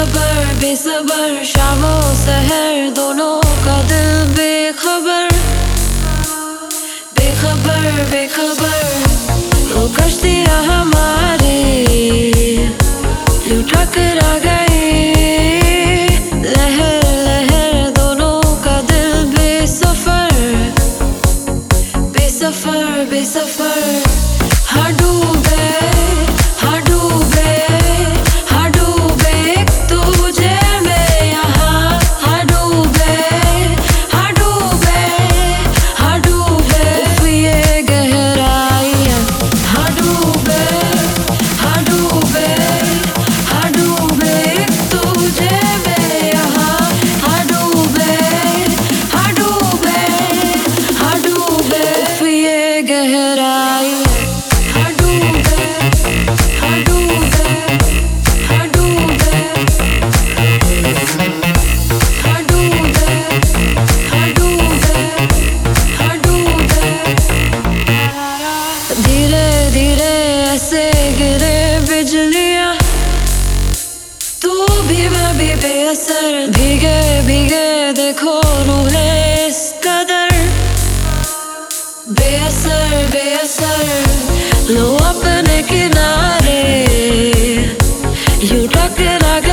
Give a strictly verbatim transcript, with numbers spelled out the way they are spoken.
बेखबर बेसबर शामों सहर दोनों का दिल बेखबर बेखबर बेखबर वो कश्तियाँ हमारी यूं टकरा गई लहर लहर दोनों का दिल बेसफर बेसफर बेसफर हाँ डूबे हाँ डूबे हाँ डूबे तुझे में यहाँ हाँ डूबे हाँ डूबे हाँ डूबे उफ ये गहराइयाँ हाँ डूबे हाँ डूबे हाँ डूबे तुझे में यहाँ हाँ डूबे हाँ डूबे हाँ डूबे उफ ये गहराइयाँ धीरे धीरे ऐसे गिरे बिजलियाँ तू भी मैं भी बेअसर भीगे भीगे देखो रूहे इस कदर बेअसर बेअसर लो अपने किनारे यूं टकरा